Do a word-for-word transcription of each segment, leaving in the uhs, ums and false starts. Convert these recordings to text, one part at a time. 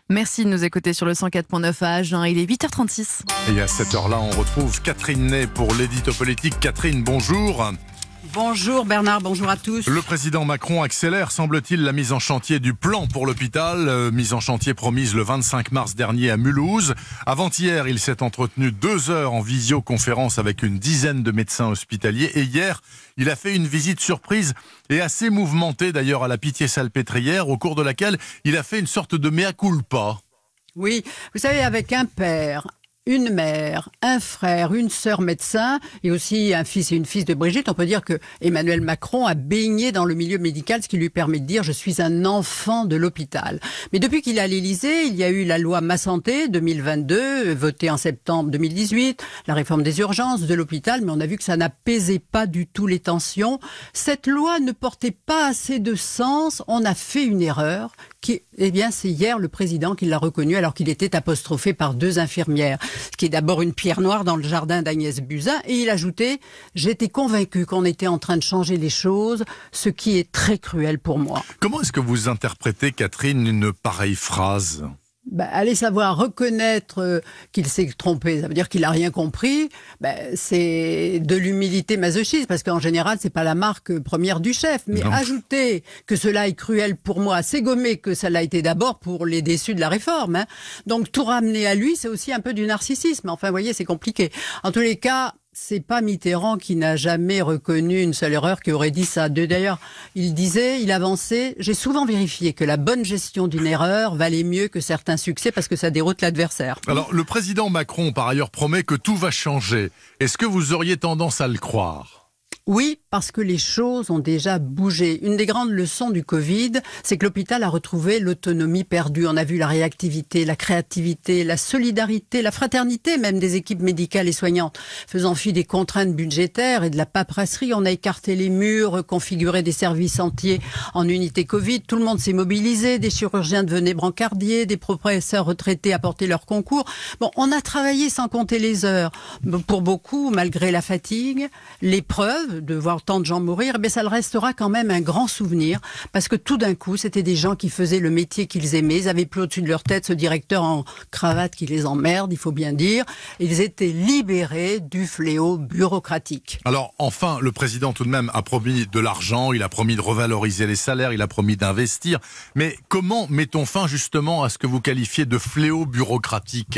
Merci de nous écouter sur le cent quatre point neuf à Agen. Il est huit heures trente-six. Et à cette heure-là, on retrouve Catherine Ney pour l'édito politique. Catherine, bonjour. Bonjour Bernard, bonjour à tous. Le président Macron accélère, semble-t-il, la mise en chantier du plan pour l'hôpital. Euh, mise en chantier promise le vingt-cinq mars dernier à Mulhouse. Avant-hier, il s'est entretenu deux heures en visioconférence avec une dizaine de médecins hospitaliers. Et hier, il a fait une visite surprise et assez mouvementée d'ailleurs à la Pitié-Salpêtrière, au cours de laquelle il a fait une sorte de mea culpa. Oui, vous savez, avec un père, une mère, un frère, une sœur médecin et aussi un fils et une fille de Brigitte, on peut dire que Emmanuel Macron a baigné dans le milieu médical, ce qui lui permet de dire « je suis un enfant de l'hôpital ». Mais depuis qu'il est à l'Élysée, il y a eu la loi Ma Santé deux mille vingt-deux, votée en septembre deux mille dix-huit, la réforme des urgences de l'hôpital, mais on a vu que ça n'apaisait pas du tout les tensions. Cette loi ne portait pas assez de sens, on a fait une erreur. Qui, eh bien, c'est hier le président qui l'a reconnu alors qu'il était apostrophé par deux infirmières. Ce qui est d'abord une pierre noire dans le jardin d'Agnès Buzyn. Et il ajoutait « J'étais convaincu qu'on était en train de changer les choses, ce qui est très cruel pour moi. » Comment est-ce que vous interprétez, Catherine, une pareille phrase ? Ben, aller savoir reconnaître euh, qu'il s'est trompé, ça veut dire qu'il n'a rien compris, ben, c'est de l'humilité masochiste, parce qu'en général, c'est pas la marque première du chef. Mais Non. ajouter que cela est cruel pour moi, c'est gommer que ça l'a été d'abord pour les déçus de la réforme. Hein. Donc tout ramener à lui, c'est aussi un peu du narcissisme. Enfin, vous voyez, c'est compliqué. En tous les cas, c'est pas Mitterrand qui n'a jamais reconnu une seule erreur qui aurait dit ça. D'ailleurs, il disait, il avançait, j'ai souvent vérifié que la bonne gestion d'une erreur valait mieux que certains succès parce que ça déroute l'adversaire. Alors, le président Macron, par ailleurs, promet que tout va changer. Est-ce que vous auriez tendance à le croire ? Oui, parce que les choses ont déjà bougé. Une des grandes leçons du Covid, c'est que l'hôpital a retrouvé l'autonomie perdue. On a vu la réactivité, la créativité, la solidarité, la fraternité même des équipes médicales et soignantes. Faisant fi des contraintes budgétaires et de la paperasserie, on a écarté les murs, reconfiguré des services entiers en unité Covid. Tout le monde s'est mobilisé, des chirurgiens devenaient brancardiers, des professeurs retraités apportaient leur concours. Bon, on a travaillé sans compter les heures. Pour beaucoup, malgré la fatigue, l'épreuve de voir tant de gens mourir, eh ça le restera quand même un grand souvenir parce que tout d'un coup, c'était des gens qui faisaient le métier qu'ils aimaient. Ils avaient plus au-dessus de leur tête ce directeur en cravate qui les emmerde, il faut bien dire. Ils étaient libérés du fléau bureaucratique. Alors, enfin, le président tout de même a promis de l'argent, il a promis de revaloriser les salaires, il a promis d'investir. Mais comment mettons fin justement à ce que vous qualifiez de fléau bureaucratique ?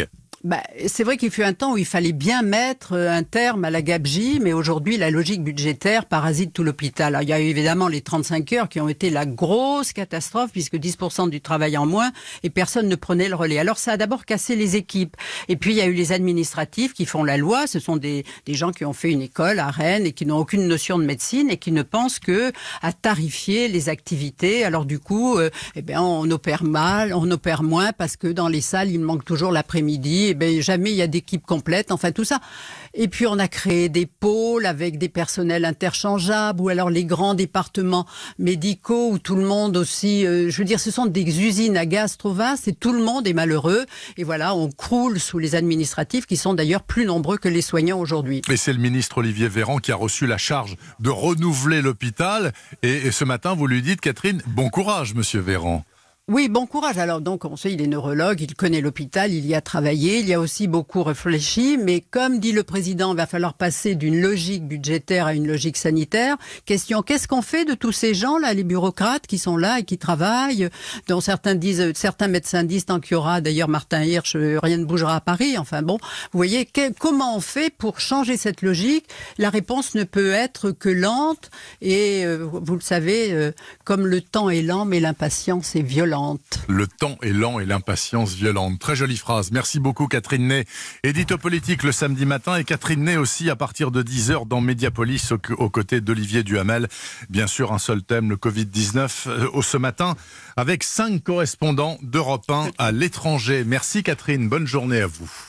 Bah, c'est vrai qu'il fut un temps où il fallait bien mettre un terme à la gabegie, mais aujourd'hui, la logique budgétaire parasite tout l'hôpital. Alors, il y a eu évidemment les trente-cinq heures qui ont été la grosse catastrophe, puisque dix pour cent du travail en moins, et personne ne prenait le relais. Alors, ça a d'abord cassé les équipes. Et puis, il y a eu les administratifs qui font la loi. Ce sont des, des gens qui ont fait une école à Rennes et qui n'ont aucune notion de médecine et qui ne pensent que à tarifier les activités. Alors, du coup, euh, eh bien, on opère mal, on opère moins, parce que dans les salles, il manque toujours l'après-midi. Eh bien, jamais il y a d'équipe complète, enfin tout ça. Et puis on a créé des pôles avec des personnels interchangeables ou alors les grands départements médicaux où tout le monde aussi, euh, je veux dire, ce sont des usines à gaz trop vastes et tout le monde est malheureux. Et voilà, on croule sous les administratifs qui sont d'ailleurs plus nombreux que les soignants aujourd'hui. Et c'est le ministre Olivier Véran qui a reçu la charge de renouveler l'hôpital. Et, et ce matin, vous lui dites, Catherine, bon courage, monsieur Véran. Oui, bon courage. Alors donc, on sait, il est neurologue, il connaît l'hôpital, il y a travaillé, il y a aussi beaucoup réfléchi, mais comme dit le président, il va falloir passer d'une logique budgétaire à une logique sanitaire. Question, qu'est-ce qu'on fait de tous ces gens-là, les bureaucrates qui sont là et qui travaillent, dont certains disent, certains médecins disent, tant qu'il y aura, d'ailleurs Martin Hirsch, rien ne bougera à Paris. Enfin bon, vous voyez, que, comment on fait pour changer cette logique? La réponse ne peut être que lente et, euh, vous le savez, euh, comme le temps est lent, mais l'impatience est violente. Le temps est lent et l'impatience violente. Très jolie phrase. Merci beaucoup Catherine Ney. Édito politique le samedi matin et Catherine Ney aussi à partir de dix heures dans Mediapolis aux côtés d'Olivier Duhamel. Bien sûr un seul thème, le covid dix-neuf au ce matin avec cinq correspondants d'Europe un à l'étranger. Merci Catherine, bonne journée à vous.